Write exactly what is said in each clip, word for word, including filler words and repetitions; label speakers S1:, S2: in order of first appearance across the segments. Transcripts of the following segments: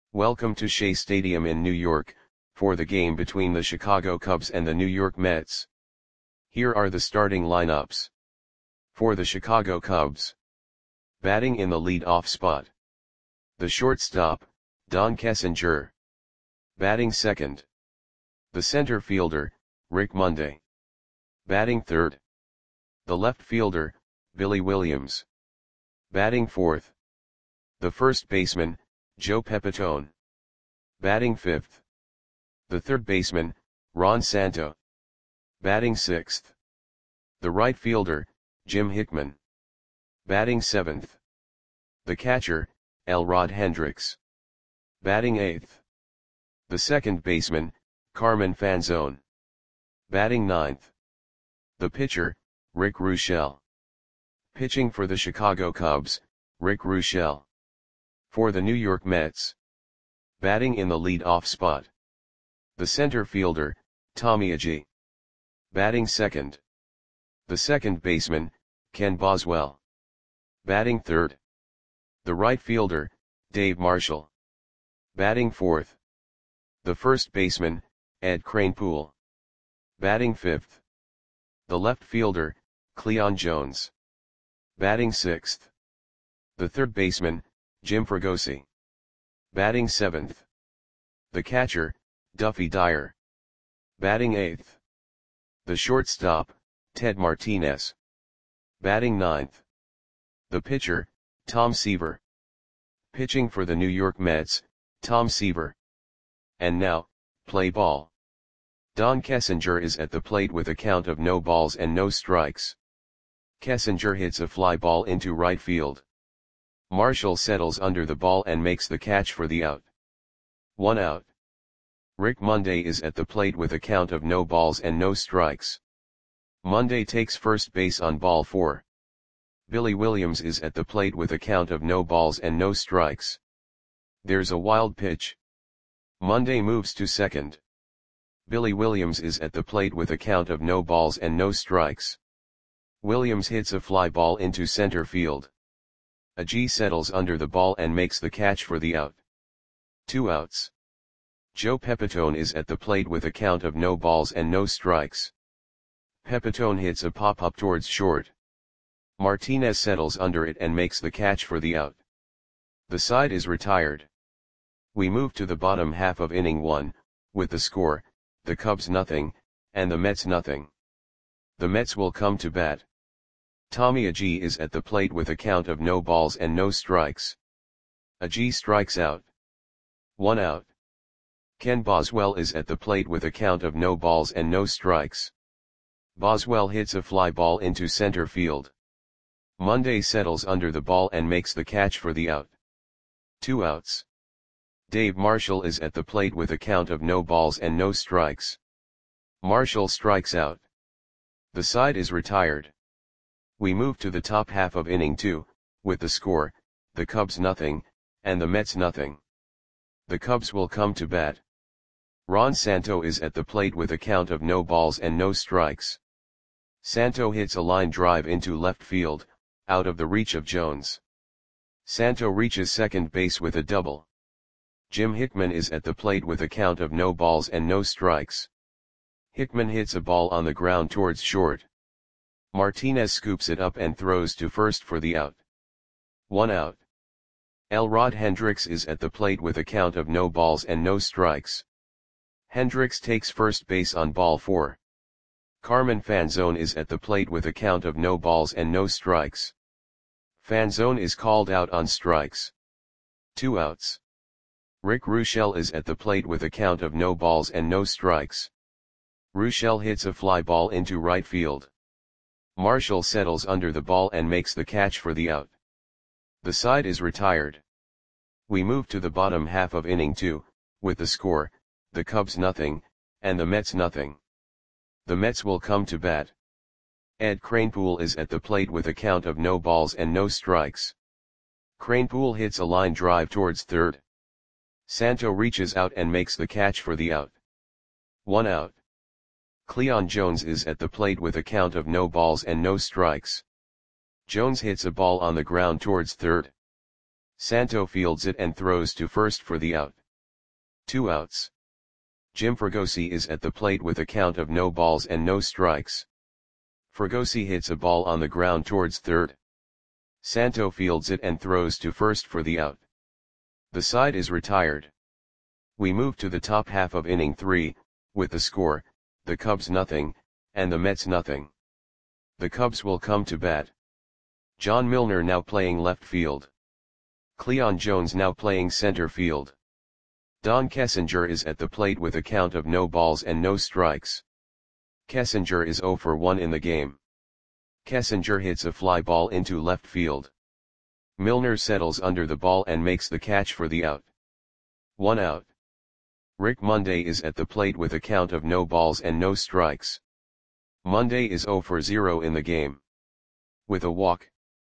S1: Welcome to Shea Stadium in New York, for the game between the Chicago Cubs and the New York Mets. Here are the starting lineups. For the Chicago Cubs. Batting in the lead-off spot. The shortstop, Don Kessinger. Batting second. The center fielder, Rick Monday. Batting third. The left fielder, Billy Williams. Batting fourth. The first baseman, Joe Pepitone. Batting fifth. The third baseman, Ron Santo. Batting sixth. The right fielder, Jim Hickman. Batting seventh. The catcher, Elrod Hendricks. Batting eighth. The second baseman, Carmen Fanzone. Batting ninth. The pitcher, Rick Ruschel. Pitching for the Chicago Cubs, Rick Ruschel. For the New York Mets. Batting in the lead-off spot. The center fielder, Tommy Agee. Batting second. The second baseman, Ken Boswell. Batting third. The right fielder, Dave Marshall. Batting fourth. The first baseman, Ed Kranepool. Batting fifth. The left fielder, Cleon Jones. Batting sixth. The third baseman, Jim Fregosi. Batting seventh. The catcher, Duffy Dyer. Batting eighth. The shortstop, Ted Martinez. Batting ninth. The pitcher, Tom Seaver. Pitching for the New York Mets, Tom Seaver. And now, play ball. Don Kessinger is at the plate with a count of no balls and no strikes. Kessinger hits a fly ball into right field. Marshall settles under the ball and makes the catch for the out. One out. Rick Monday is at the plate with a count of no balls and no strikes. Monday takes first base on ball four. Billy Williams is at the plate with a count of no balls and no strikes. There's a wild pitch. Monday moves to second. Billy Williams is at the plate with a count of no balls and no strikes. Williams hits a fly ball into center field. Agee settles under the ball and makes the catch for the out. Two outs. Joe Pepitone is at the plate with a count of no balls and no strikes. Pepitone hits a pop-up towards short. Martinez settles under it and makes the catch for the out. The side is retired. We move to the bottom half of inning one, with the score, the Cubs nothing, and the Mets nothing. The Mets will come to bat. Tommy Agee is at the plate with a count of no balls and no strikes. Agee strikes out. One out. Ken Boswell is at the plate with a count of no balls and no strikes. Boswell hits a fly ball into center field. Monday settles under the ball and makes the catch for the out. Two outs. Dave Marshall is at the plate with a count of no balls and no strikes. Marshall strikes out. The side is retired. We move to the top half of inning two, with the score, the Cubs nothing, and the Mets nothing. The Cubs will come to bat. Ron Santo is at the plate with a count of no balls and no strikes. Santo hits a line drive into left field, out of the reach of Jones. Santo reaches second base with a double. Jim Hickman is at the plate with a count of no balls and no strikes. Hickman hits a ball on the ground towards short. Martinez scoops it up and throws to first for the out. One out. Elrod Hendricks is at the plate with a count of no balls and no strikes. Hendricks takes first base on ball four. Carmen Fanzone is at the plate with a count of no balls and no strikes. Fanzone is called out on strikes. Two outs. Rick Ruschel is at the plate with a count of no balls and no strikes. Ruschel hits a fly ball into right field. Marshall settles under the ball and makes the catch for the out. The side is retired. We move to the bottom half of inning two, with the score, the Cubs nothing, and the Mets nothing. The Mets will come to bat. Ed Kranepool is at the plate with a count of no balls and no strikes. Kranepool hits a line drive towards third. Santo reaches out and makes the catch for the out. One out. Cleon Jones is at the plate with a count of no balls and no strikes. Jones hits a ball on the ground towards third. Santo fields it and throws to first for the out. Two outs. Jim Fregosi is at the plate with a count of no balls and no strikes. Fregosi hits a ball on the ground towards third. Santo fields it and throws to first for the out. The side is retired. We move to the top half of inning three, with the score, the Cubs nothing, and the Mets nothing. The Cubs will come to bat. John Milner now playing left field. Cleon Jones now playing center field. Don Kessinger is at the plate with a count of no balls and no strikes. Kessinger is zero for one in the game. Kessinger hits a fly ball into left field. Milner settles under the ball and makes the catch for the out. One out. Rick Monday is at the plate with a count of no balls and no strikes. Monday is zero for zero in the game. With a walk,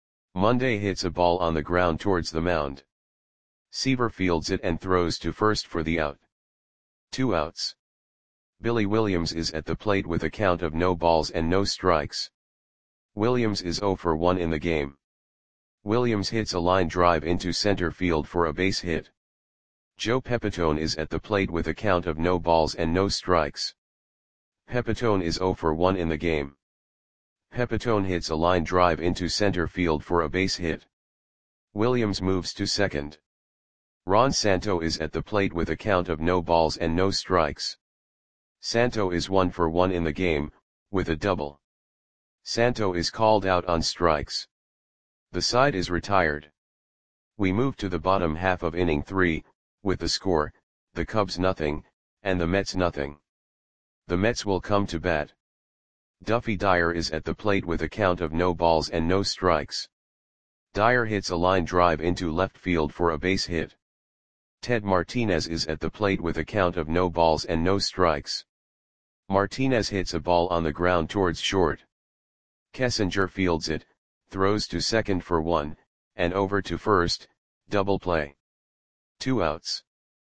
S1: Monday hits a ball on the ground towards the mound. Seaver fields it and throws to first for the out. Two outs. Billy Williams is at the plate with a count of no balls and no strikes. Williams is zero for one in the game. Williams hits a line drive into center field for a base hit. Joe Pepitone is at the plate with a count of no balls and no strikes. Pepitone is zero for one in the game. Pepitone hits a line drive into center field for a base hit. Williams moves to second. Ron Santo is at the plate with a count of no balls and no strikes. Santo is one for one in the game, with a double. Santo is called out on strikes. The side is retired. We move to the bottom half of inning three, with the score, the Cubs nothing, and the Mets nothing. The Mets will come to bat. Duffy Dyer is at the plate with a count of no balls and no strikes. Dyer hits a line drive into left field for a base hit. Ted Martinez is at the plate with a count of no balls and no strikes. Martinez hits a ball on the ground towards short. Kessinger fields it, throws to second for one, and over to first, double play. Two outs.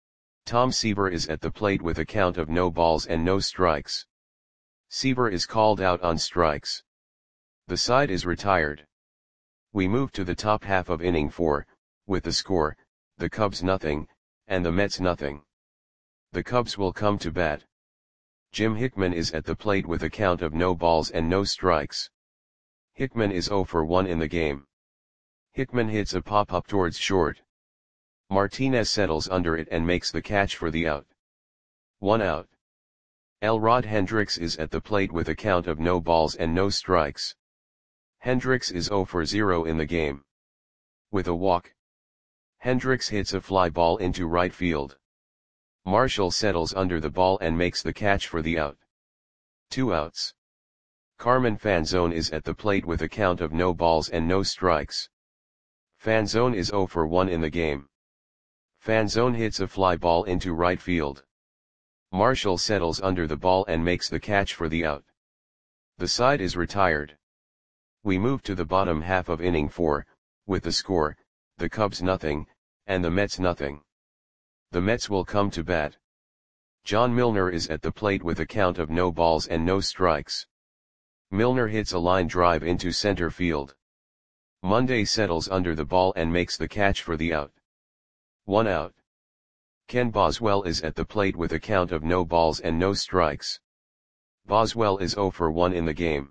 S1: Tom Seaver is at the plate with a count of no balls and no strikes. Seaver is called out on strikes. The side is retired. We move to the top half of inning four, with the score, the Cubs nothing, and the Mets nothing. The Cubs will come to bat. Jim Hickman is at the plate with a count of no balls and no strikes. Hickman is zero for one in the game. Hickman hits a pop-up towards short. Martinez settles under it and makes the catch for the out. One out. Elrod Hendricks is at the plate with a count of no balls and no strikes. Hendricks is zero for zero in the game. With a walk, Hendricks hits a fly ball into right field. Marshall settles under the ball and makes the catch for the out. Two outs. Carmen Fanzone is at the plate with a count of no balls and no strikes. Fanzone is zero for one in the game. Fanzone hits a fly ball into right field. Marshall settles under the ball and makes the catch for the out. The side is retired. We move to the bottom half of inning four, with the score, the Cubs nothing, and the Mets nothing. The Mets will come to bat. John Milner is at the plate with a count of no balls and no strikes. Milner hits a line drive into center field. Monday settles under the ball and makes the catch for the out. One out. Ken Boswell is at the plate with a count of no balls and no strikes. Boswell is zero for one in the game.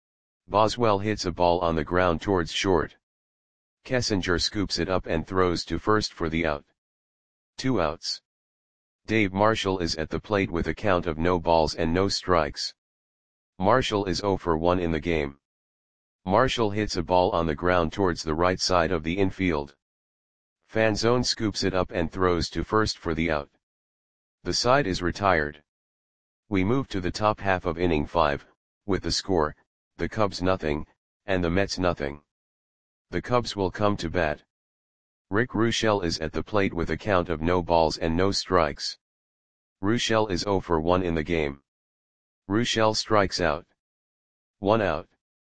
S1: Boswell hits a ball on the ground towards short. Kessinger scoops it up and throws to first for the out. Two outs. Dave Marshall is at the plate with a count of no balls and no strikes. Marshall is zero for one in the game. Marshall hits a ball on the ground towards the right side of the infield. Fanzone scoops it up and throws to first for the out. The side is retired. We move to the top half of inning five, with the score, the Cubs nothing, and the Mets nothing. The Cubs will come to bat. Rick Ruschel is at the plate with a count of no balls and no strikes. Ruschel is zero for one in the game. Ruschel strikes out. One out.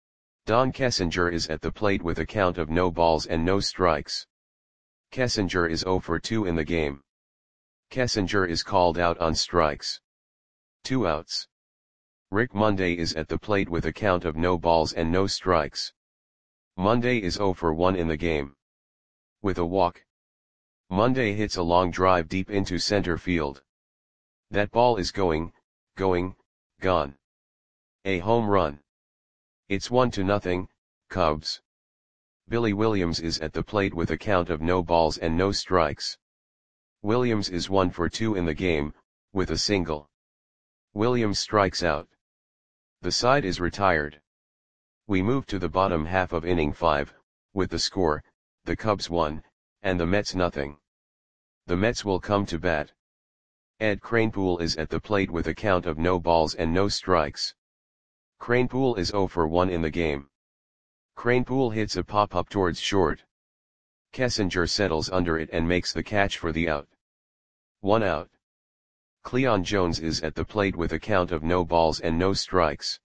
S1: Don Kessinger is at the plate with a count of no balls and no strikes. Kessinger is zero for two in the game. Kessinger is called out on strikes. Two outs. Rick Monday is at the plate with a count of no balls and no strikes. Monday is zero for one in the game. With a walk, Monday hits a long drive deep into center field. That ball is going, going, gone. A home run. It's one to nothing, Cubs. Billy Williams is at the plate with a count of no balls and no strikes. Williams is one for two in the game, with a single. Williams strikes out. The side is retired. We move to the bottom half of inning five, with the score, the Cubs one, and the Mets nothing. The Mets will come to bat. Ed Kranepool is at the plate with a count of no balls and no strikes. Kranepool is oh for one in the game. Kranepool hits a pop-up towards short. Kessinger settles under it and makes the catch for the out. One out. Cleon Jones is at the plate with a count of no balls and no strikes.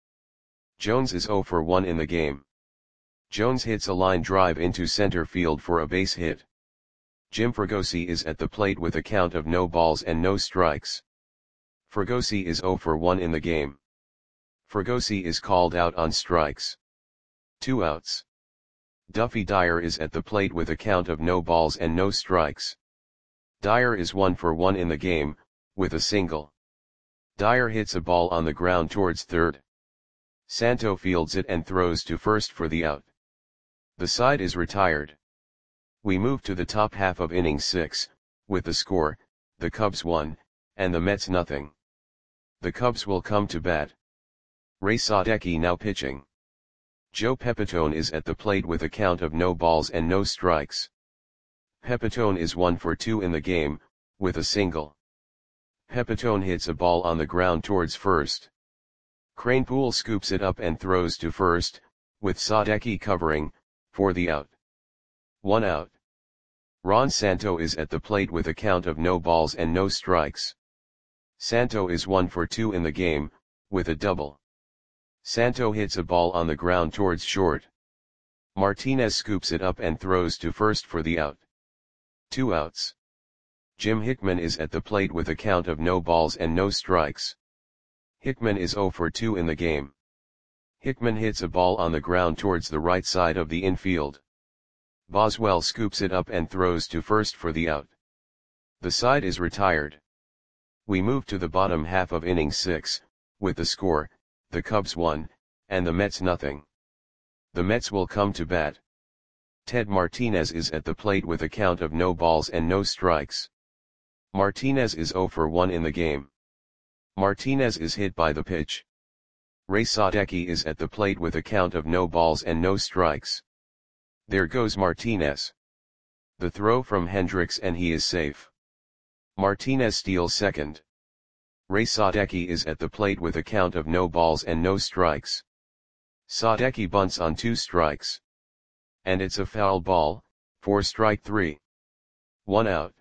S1: Jones is oh for one in the game. Jones hits a line drive into center field for a base hit. Jim Fregosi is at the plate with a count of no balls and no strikes. Fregosi is oh for one in the game. Fregosi is called out on strikes. Two outs. Duffy Dyer is at the plate with a count of no balls and no strikes. Dyer is one for one in the game, with a single. Dyer hits a ball on the ground towards third. Santo fields it and throws to first for the out. The side is retired. We move to the top half of inning six, with the score, the Cubs one, and the Mets nothing. The Cubs will come to bat. Ray Sadecki now pitching. Joe Pepitone is at the plate with a count of no balls and no strikes. Pepitone is one for two in the game, with a single. Pepitone hits a ball on the ground towards first. Kranepool scoops it up and throws to first, with Sadecki covering, for the out. One out. Ron Santo is at the plate with a count of no balls and no strikes. Santo is one for two in the game, with a double. Santo hits a ball on the ground towards short. Martinez scoops it up and throws to first for the out. Two outs. Jim Hickman is at the plate with a count of no balls and no strikes. Hickman is oh for two in the game. Hickman hits a ball on the ground towards the right side of the infield. Boswell scoops it up and throws to first for the out. The side is retired. We move to the bottom half of inning six, with the score, the Cubs one, and the Mets nothing. The Mets will come to bat. Ted Martinez is at the plate with a count of no balls and no strikes. Martinez is oh for one in the game. Martinez is hit by the pitch. Ray Sadecki is at the plate with a count of no balls and no strikes. There goes Martinez. The throw from Hendricks and he is safe. Martinez steals second. Ray Sadecki is at the plate with a count of no balls and no strikes. Sadecki bunts on two strikes. And it's a foul ball, for strike three. One out.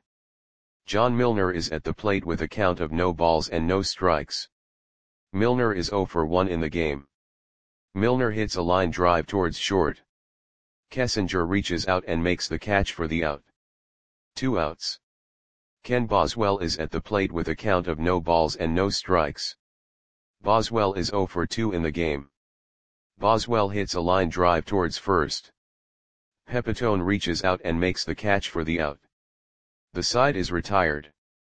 S1: John Milner is at the plate with a count of no balls and no strikes. Milner is oh for one in the game. Milner hits a line drive towards short. Kessinger reaches out and makes the catch for the out. Two outs. Ken Boswell is at the plate with a count of no balls and no strikes. Boswell is oh for two in the game. Boswell hits a line drive towards first. Pepitone reaches out and makes the catch for the out. The side is retired.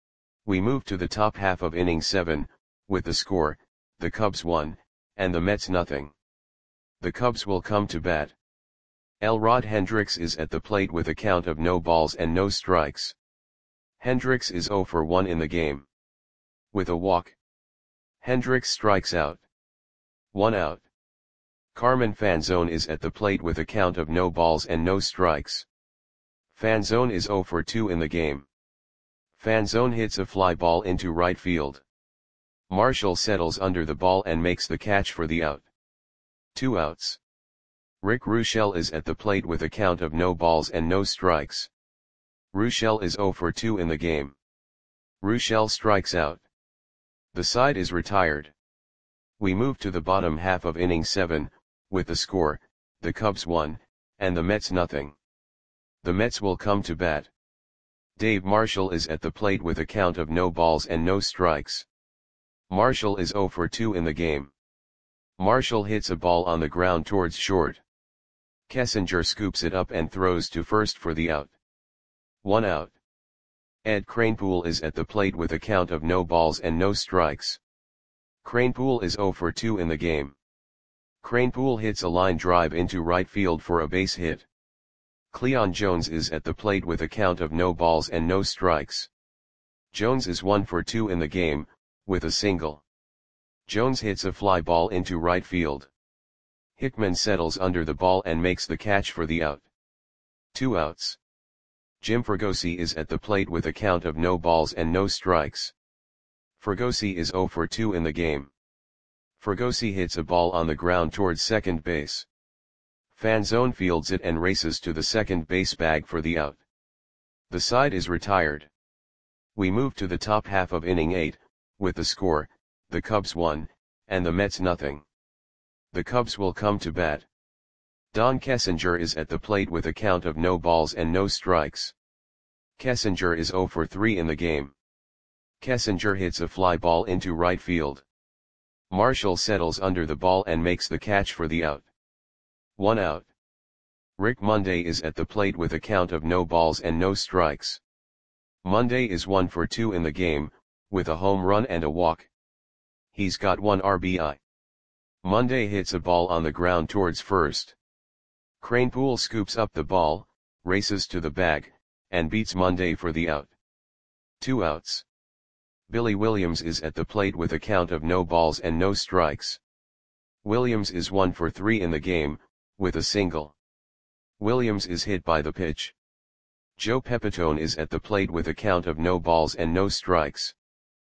S1: We move to the top half of inning seven, with the score, the Cubs one, and the Mets nothing. The Cubs will come to bat. Elrod Hendricks is at the plate with a count of no balls and no strikes. Hendricks is oh for one in the game. With a walk, Hendricks strikes out. One out. Carmen Fanzone is at the plate with a count of no balls and no strikes. Fanzone is oh for two in the game. Fanzone hits a fly ball into right field. Marshall settles under the ball and makes the catch for the out. Two outs. Rick Ruschel is at the plate with a count of no balls and no strikes. Ruschel is oh for two in the game. Ruschel strikes out. The side is retired. We move to the bottom half of inning seven, with the score, the Cubs one, and the Mets nothing. The Mets will come to bat. Dave Marshall is at the plate with a count of no balls and no strikes. Marshall is oh for two in the game. Marshall hits a ball on the ground towards short. Kessinger scoops it up and throws to first for the out. One out. Ed Kranepool is at the plate with a count of no balls and no strikes. Kranepool is zero for two in the game. Kranepool hits a line drive into right field for a base hit. Cleon Jones is at the plate with a count of no balls and no strikes. Jones is one for two in the game, with a single. Jones hits a fly ball into right field. Hickman settles under the ball and makes the catch for the out. Two outs. Jim Fregosi is at the plate with a count of no balls and no strikes. Fregosi is zero for two in the game. Fregosi hits a ball on the ground towards second base. Fanzone fields it and races to the second base bag for the out. The side is retired. We move to the top half of inning eight, with the score, the Cubs one, and the Mets nothing. The Cubs will come to bat. Don Kessinger is at the plate with a count of no balls and no strikes. Kessinger is zero for three in the game. Kessinger hits a fly ball into right field. Marshall settles under the ball and makes the catch for the out. One out. Rick Monday is at the plate with a count of no balls and no strikes. Monday is one for two in the game, with a home run and a walk. He's got one R B I. Monday hits a ball on the ground towards first. Kranepool scoops up the ball, races to the bag, and beats Monday for the out. Two outs. Billy Williams is at the plate with a count of no balls and no strikes. Williams is one for three in the game, with a single. Williams is hit by the pitch. Joe Pepitone is at the plate with a count of no balls and no strikes.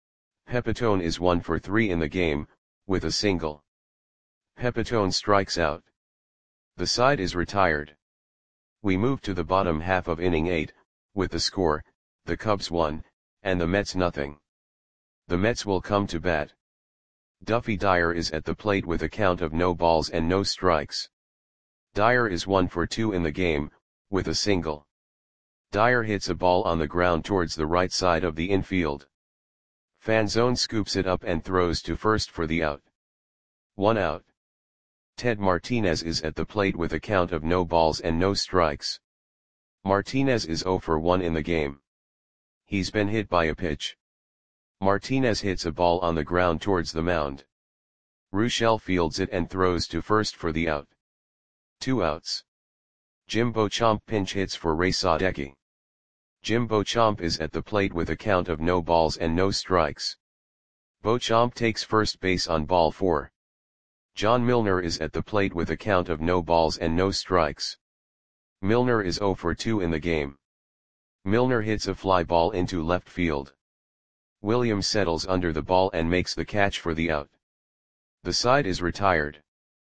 S1: Pepitone is one for three in the game, with a single. Pepitone strikes out. The side is retired. We move to the bottom half of inning eight, with the score, the Cubs one, and the Mets nothing. The Mets will come to bat. Duffy Dyer is at the plate with a count of no balls and no strikes. Dyer is one for two in the game, with a single. Dyer hits a ball on the ground towards the right side of the infield. Fanzone scoops it up and throws to first for the out. One out. Ted Martinez is at the plate with a count of no balls and no strikes. Martinez is zero for one in the game. He's been hit by a pitch. Martinez hits a ball on the ground towards the mound. Ruschel fields it and throws to first for the out. Two outs. Jim Beauchamp pinch hits for Ray Sadecki. Jim Beauchamp is at the plate with a count of no balls and no strikes. Beauchamp takes first base on ball four. John Milner is at the plate with a count of no balls and no strikes. Milner is zero for two in the game. Milner hits a fly ball into left field. Williams settles under the ball and makes the catch for the out. The side is retired.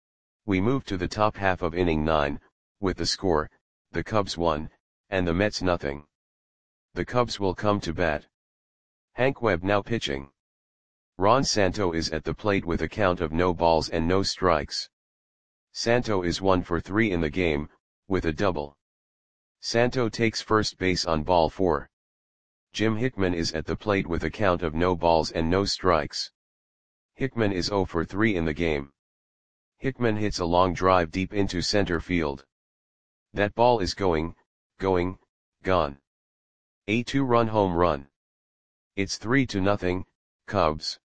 S1: We move to the top half of inning nine, with the score, the Cubs one, and the Mets nothing. The Cubs will come to bat. Hank Webb now pitching. Ron Santo is at the plate with a count of no balls and no strikes. Santo is one for three in the game, with a double. Santo takes first base on ball four. Jim Hickman is at the plate with a count of no balls and no strikes. Hickman is zero for three in the game. Hickman hits a long drive deep into center field. That ball is going, going, gone. A two-run home run. It's three to nothing, Cubs.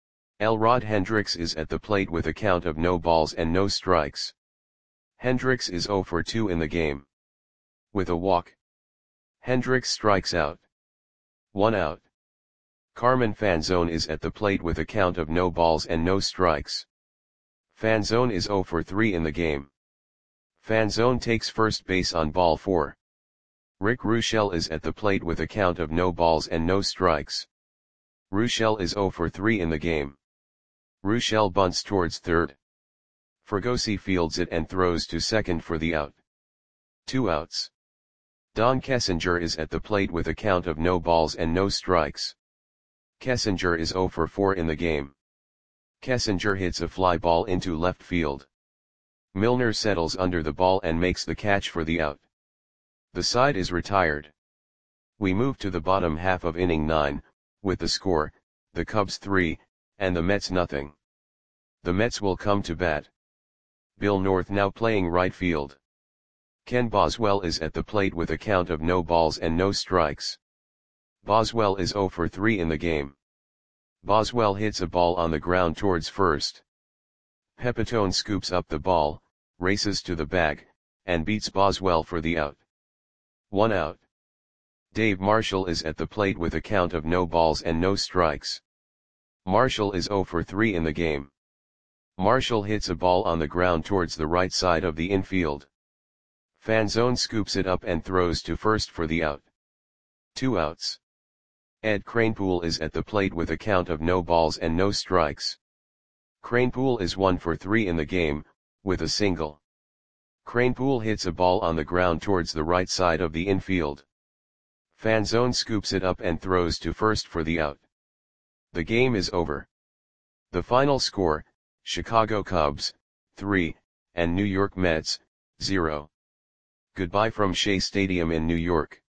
S1: Elrod Hendricks is at the plate with a count of no balls and no strikes. Hendricks is zero for two in the game. With a walk. Hendricks strikes out. One out. Carmen Fanzone is at the plate with a count of no balls and no strikes. Fanzone is zero for three in the game. Fanzone takes first base on ball four. Rick Ruschel is at the plate with a count of no balls and no strikes. Ruschel is zero for three in the game. Ruschel bunts towards third. Fregosi fields it and throws to second for the out. Two outs. Don Kessinger is at the plate with a count of no balls and no strikes. Kessinger is zero for four in the game. Kessinger hits a fly ball into left field. Milner settles under the ball and makes the catch for the out. The side is retired. We move to the bottom half of inning nine, with the score, the Cubs three, and the Mets nothing. The Mets will come to bat. Bill North now playing right field. Ken Boswell is at the plate with a count of no balls and no strikes. Boswell is zero for three in the game. Boswell hits a ball on the ground towards first. Pepitone scoops up the ball, races to the bag, and beats Boswell for the out. One out. Dave Marshall is at the plate with a count of no balls and no strikes. Marshall is zero for three in the game. Marshall hits a ball on the ground towards the right side of the infield. Fanzone scoops it up and throws to first for the out. Two outs. Ed Kranepool is at the plate with a count of no balls and no strikes. Kranepool is one for three in the game, with a single. Kranepool hits a ball on the ground towards the right side of the infield. Fanzone scoops it up and throws to first for the out. The game is over. The final score, Chicago Cubs, three, and New York Mets, zero. Goodbye from Shea Stadium in New York.